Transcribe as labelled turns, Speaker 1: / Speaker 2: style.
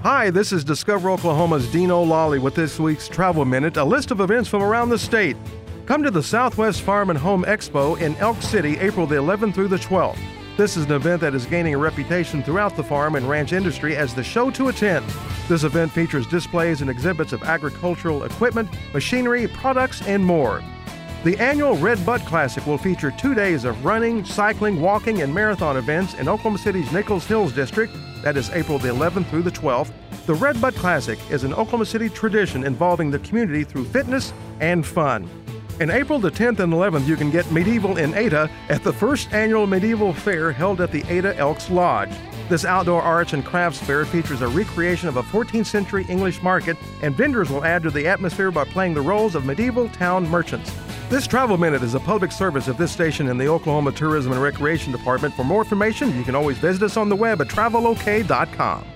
Speaker 1: Hi, this is Discover Oklahoma's Dean O'Lally with this week's Travel Minute, a list of events from around the state. Come to the Southwest Farm and Home Expo in Elk City, April the 11th through the 12th. This is an event that is gaining a reputation throughout the farm and ranch industry as the show to attend. This event features displays and exhibits of agricultural equipment, machinery, products, and more. The annual Red Bud Classic will feature 2 days of running, cycling, walking, and marathon events in Oklahoma City's Nichols Hills District. That is April the 11th through the 12th. The Red Bud Classic is an Oklahoma City tradition involving the community through fitness and fun. In April the 10th and 11th, you can get medieval in Ada at the first annual medieval fair held at the Ada Elks Lodge. This outdoor arts and crafts fair features a recreation of a 14th century English market, and vendors will add to the atmosphere by playing the roles of medieval town merchants. This Travel Minute is a public service of this station and the Oklahoma Tourism and Recreation Department. For more information, you can always visit us on the web at travelok.com.